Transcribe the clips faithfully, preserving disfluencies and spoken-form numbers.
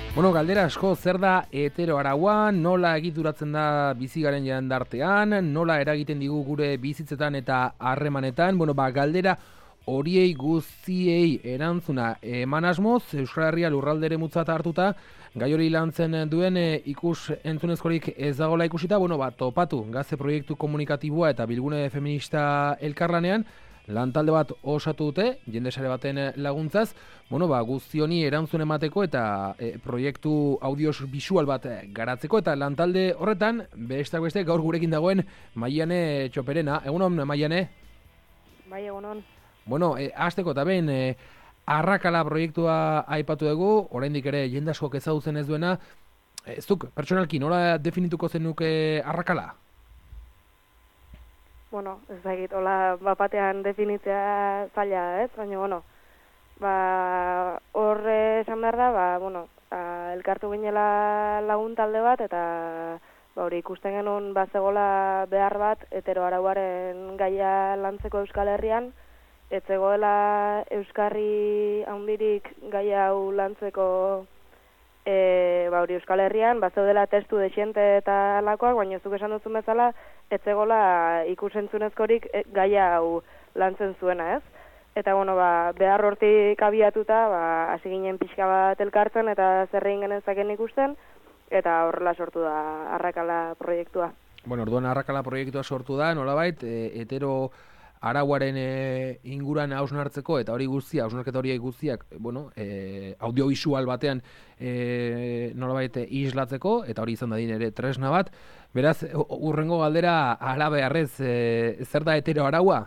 Bueno, galdera asko, zer da hetero araua, nola egituratzen da bizigaren jendartean, nola eragiten digu gure bizitzetan eta harremanetan. Bueno, ba, galdera horiei guztiei erantzuna eman asmoz, Euskal Herria lurraldere mutzat hartuta, gai hori lantzen duen e, ikus entzunezkorik ez dagoela ikusita, bueno, ba, topatu, gazte proiektu komunikatiboa eta bilgune feminista elkarlanean, lantalde bat osatu dute, jende sare baten laguntzaz, bueno, ba, guzti honi erantzun emateko eta e, proiektu audiobisual bat garatzeko, eta lantalde horretan, besteak beste, gaur gurekin dagoen Maiane Txoperena. Egunon, Maiane? Bai, egunon. Bueno, e, hasteko eta behin, e, Arrakala proiektua aipatu dugu, oraindik ere jende askok ezagutzen ez duena, ez duk, pertsonalki, nola definituko zenuke Arrakala? Bueno, ez da egit, hola bapatean definitzea zaila, ez? Baina, bueno, ba, horre esan behar da, ba, bueno, a, elkartu ginela lagun talde bat, eta ba, hori ikusten genuen bazegola behar bat, hetero arauaren gaia lantzeko Euskal Herrian, ez zegoela Euskarri handirik gaia hau lantzeko e, ba, hori Euskal Herrian, bazeudela testu desiente eta lakoak, baina zuk esan duzun bezala, ez zegoela ikusentzunezkorik e, gaia hau lantzen zuena, ez? Eta, bueno, ba, behar hortik abiatuta, ba, hasi ginen pixka bat elkartzen eta zer egin genezaken ikusten, eta horrela sortu da Arrakala proiektua. Bueno, orduan Arrakala proiektua sortu da, nolabait, e, hetero arauaren e, inguran hausnartzeko, eta hori guztia, hausnarketa hori guztiak, bueno, e, audiovisual batean e, nolabait e, islatzeko, eta hori izan dadin ere tresna bat. Beraz, urrengo galdera halabeharrez, e, zer da hetero araua?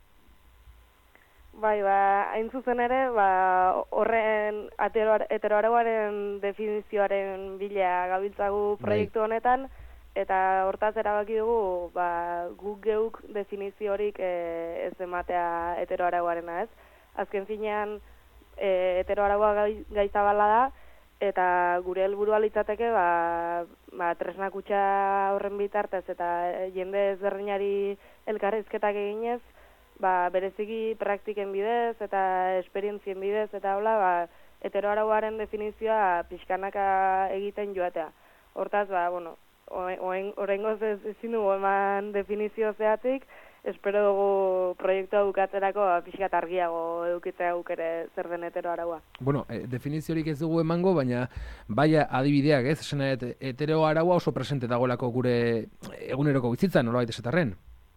Bai, ba, hain zuzen ere, ba, horren hetero arauaren definizioaren bila gabiltzagu proiektu honetan, eta hortaz erabaki dugu, ba, guk geuk definizio horik e, ez ematea hetero arauarena, ez? Azken finean, e, hetero araua gai, gaizabala da, eta gure helburua litzateke, ba, ba, tresnak hutsa horren bitartez, eta jende ezberdinari elkarrizketak eginez, ba, bereziki praktiken bidez, eta esperientzien bidez, eta hola, ba, hetero arauaren definizioa pixkanaka egiten joatea. Hortaz, ba, bueno, oraingoz ez ezin dugu eman definizio zehatzik, espero dugu proiektua bukatzerako pixkat argiago edukitzea guk ere zer den hetero araua. Bueno, e, definiziorik ez dugu emango, baina baia adibideak, ez? Esan nahi, hetero araua oso presente dagoelako gure eguneroko bizitzan, nolabait esatarren?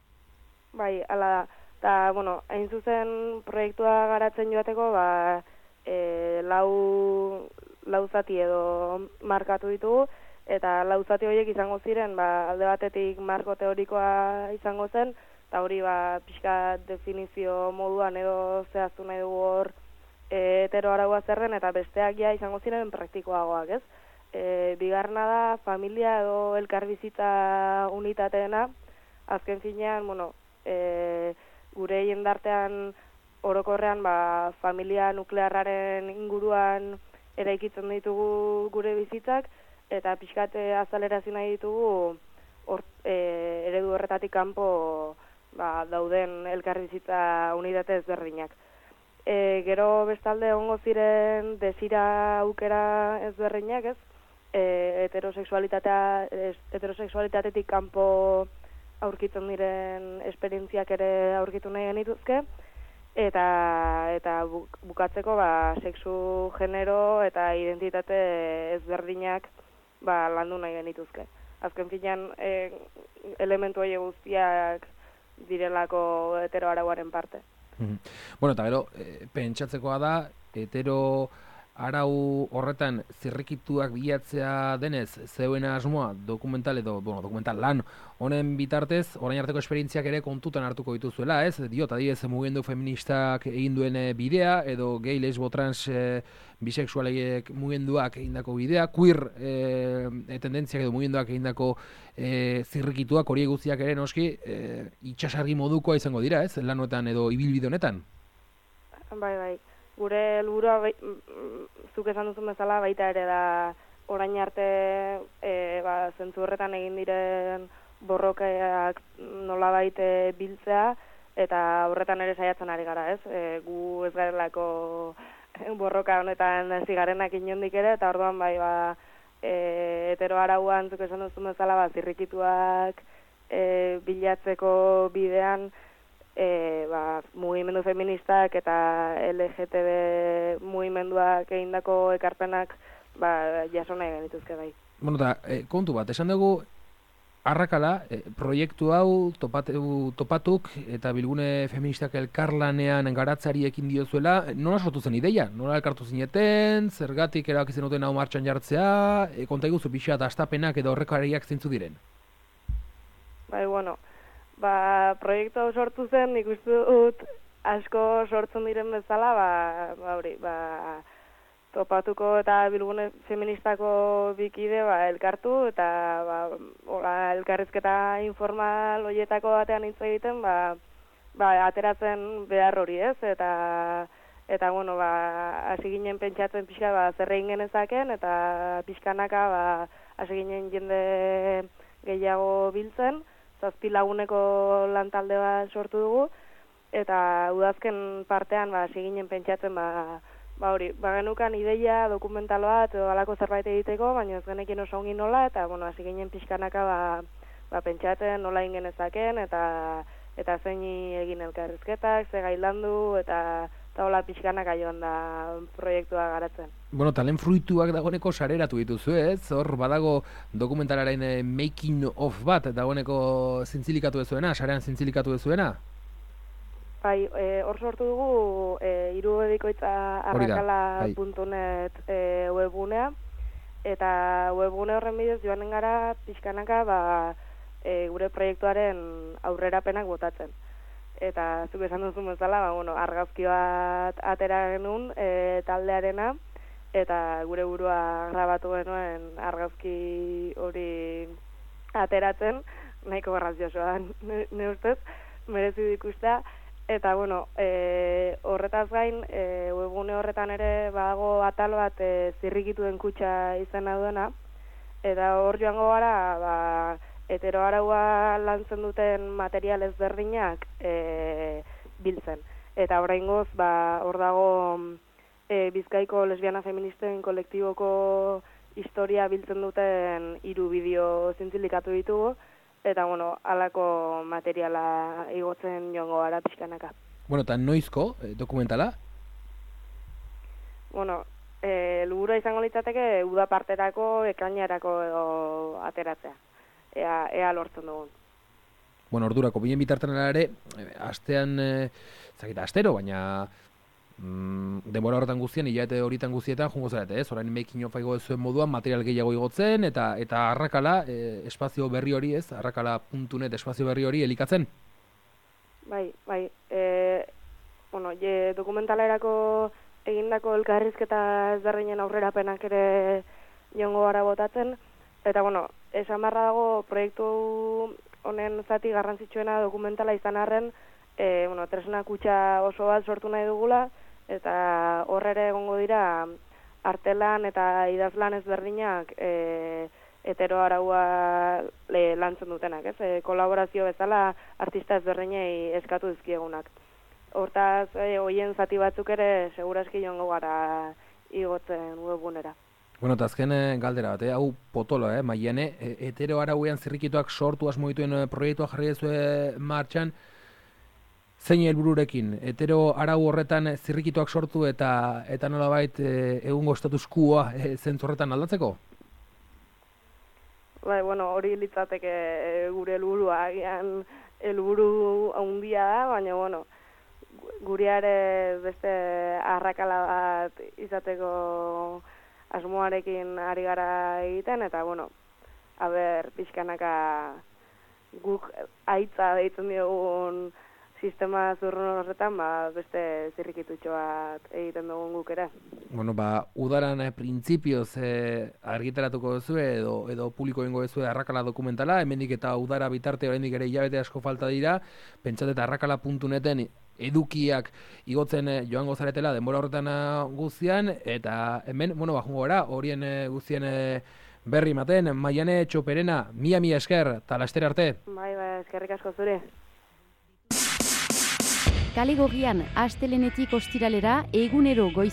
Bai, hala da. Eta, bueno, hain zuzen proiektua garatzen joateko, ba, e, lau, lau zati edo markatu ditugu, eta lau zati horiek izango ziren, ba, alde batetik marko teorikoa izango zen, eta hori ba, pixka definizio moduan edo zehaztu nahi dugu hor e, hetero araua zerren, eta besteak ja izango ziren praktikoagoak, ez? E, bigarna da, familia edo elkarbizitza unitateena, azken finean, bueno, e, gure jendartean orokorrean, ba, familia nuklearraren inguruan eraikitzen ditugu gure bizitzak, eta pixkate azalerazi nahi ditugu or, e, eredu horretatik kanpo ba, dauden elkarbizitza unitate ezberdinak. E, gero bestalde egongo ziren desira aukera ezberdinak, ez? E, heterosexualitatea heterosexualitatetik kanpo aurkitzen diren esperientziak ere aurkitu nahi genituzke, eta eta bukatzeko ba, sexu, genero eta identitate ezberdinak ba, landu nahi genituzke. Azken finean, e, elementu hori guztiak direlako hetero arauaren parte. Mm-hmm. Bueno, eta gero, e, pentsatzekoa da, hetero arau horretan zirrikituak bilatzea denez, zeuen asmoa dokumental edo, bueno, dokumental lan honen bitartez, orain arteko esperientziak ere kontutan hartuko dituzuela, ez? Diot, adibidez, mugimendu feministak egin duen bidea, edo gay, lesbo, trans, e, bisexualek mugimenduak egindako bidea, queer e, tendentziak edo mugimenduak egindako e, zirrikituak, hori guztiak ere noski, e, itxasargi modukoa izango dira, ez? Lanoetan edo ibilbide honetan. Bai, bai. Gure helburua bai, zuk esan duzun bezala baita ere da orain arte e, ba, zentzu horretan egin diren borrokeak nolabait biltzea, eta horretan ere saiatzen ari gara, ez? E, gu ez garelako borroka honetan hasi garenak inondik ere, eta orduan bai, ba, e, hetero arauan, zuk esan duzu bezala, ba, zirrikituak e, bilatzeko bidean, e, ba, mugimendu feministak eta L G T B mugimenduak egindako ekarpenak ba, jaso nahi genituzke bai. Bueno, eta e, kontu bat, esan dugu, Arrakala, e, proiektu hau topatu, topatuk eta bilgune feministak elkarlanean garatzari ekin diozuela, nola sortu zen ideia? Nola elkartu zineten, zergatik erabaki zenuten hau martxan jartzea, e, konta iguzu pixa eta astapenak edo horrekariak zeintzu diren? Bai, bueno, ba, proiektu hau sortu zen, nik uste dut asko sortzen diren bezala, ba, ba, hori, ba, topatuko eta bilgune feministako bikide ba, elkartu eta ba, ola, elkarrizketa informal horietako batean hitz egiten ba, ba, ateratzen behar hori ez eta eta bueno ba, hasi ginen pentsatzen pixka ba, zer egin genezaken eta pixkanaka ba, hasi ginen jende gehiago biltzen, zazpi laguneko lantalde bat sortu dugu eta udazken partean ba, hasi ginen pentsatzen ba, Ba hori, ba genukan ideia, dokumental bat, edo alako zerbait egiteko, baina ez genekin oso ongi nola, eta, bueno, hasi ginen pixkanaka, ba, ba pentsaten nola ingen ezaken, eta, eta zein egin elkarrizketak, ze gailandu, eta, eta hola pixkanaka joan da proiektua garatzen. Bueno, talen fruituak dagoeneko sareratu dituzu, ez? Hor, badago dokumentalaren eh, making of bat, dagoeneko zintzilikatu dezuena, sarean zintzilikatu dezuena? Bai, e, hor sortu dugu e, irubedikoitza arrakala puntu net e, webgunea, eta webgune horren bidez joanen gara pixkanaka ba, e, gure proiektuaren aurrerapenak botatzen. Eta zuk esan duzu bezala, ba, bueno, argazki bat atera genuen e, taldearena, eta gure burua grabatu genuen argazki hori ateratzen, nahiko garraziosoa ne, ne ustez, merezi ikustea. Eta, bueno, e, horretaz gain, e, webgune horretan ere badago atal bat e, zirrikituen kutxa izena duena, eta hor joango gara, ba, hetero araua lantzen duten material ezberdinak e, biltzen. Eta oraingoz, ba, hor dago e, Bizkaiko lesbiana feministen kolektiboko historia biltzen duten hiru bideo zintzilikatu ditugu, eta, bueno, alako materiala igotzen joango gara pixkanaka. Bueno, eta noizko eh, dokumentala? Bueno, eh, helburua izango litzateke uda parterako, ekainarako edo ateratzea. Ea, ea lortzen dugun. Bueno, ordurako, binen bitartan ere, eh, astean, eh, zakita, astero, baina mm, denbora horretan guztien, hilabete horietan guztietan, jungo zarete, ez? Orain making of igo zuen moduan, material gehiago igotzen, eta eta arrakala, e, espazio berri hori, ez? arrakala puntu net espazio berri hori elikatzen? Bai, bai. E, bueno, je, dokumentalerako egindako elkarrizketa ezberdinen aurrerapenak ere jongo gara botatzen, eta, bueno, esan barra dago, proiektu honen zati garrantzitsuena dokumentala izan arren, e, bueno, tresna kutxa oso bat sortu nahi dugula, eta horrere egongo dira artelan eta idazlan ezberdinak e, hetero araua le, lantzen dutenak, ez? E, kolaborazio bezala artista ezberdinei eskatu dizkiegunak. Hortaz, e, hoien zati batzuk ere segurazki joango gara igotzen webgunera. Bueno, eta azken galdera bat, eh? Hau potolo, eh? Maiane, e, hetero arauean zirrikituak sortu asmo dituen proiektua jarri dezue martxan, zein helbururekin, hetero arau horretan zirrikituak sortu eta eta nolabait e, egungo status quoa e, zentzu horretan aldatzeko? Bai, bueno, hori litzateke e, gure helburua, agian helburu handia da, baina, bueno, gureare beste arrakala bat izateko asmoarekin ari gara egiten, eta, bueno, a ber, pixkanaka guk aitza deitzen diogun sistema zurrun horretan, ba, beste zirrikitutxo bat egiten dugun guk ere. Bueno, ba, udaran eh, printzipioz eh, argitaratuko duzu edo, edo publiko egingo duzu arrakala dokumentala, hemendik eta udara bitarte oraindik ere hilabete asko falta dira, pentsat eta arrakala puntu neten edukiak igotzen eh, joango zaretela denbora horretan guztian, eta hemen, bueno, ba, jungo gara, horien eh, guztien eh, berri maten, Maiane Txoperena, mia mia esker, eta laster arte. Bai, bai, eskerrik asko zure. Kale Gorrian astelenetik ostiralera egunero goiz